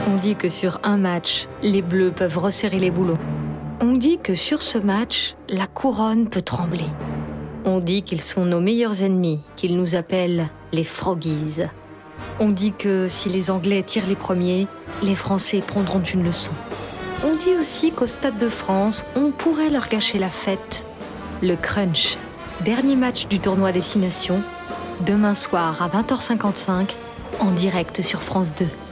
On dit que sur un match, les Bleus peuvent resserrer les boulons. On dit que sur ce match, la couronne peut trembler. On dit qu'ils sont nos meilleurs ennemis, qu'ils nous appellent les Froggies. On dit que si les Anglais tirent les premiers, les Français prendront une leçon. On dit aussi qu'au Stade de France, on pourrait leur gâcher la fête. Le Crunch, dernier match du tournoi Destination, demain soir à 20h55, en direct sur France 2.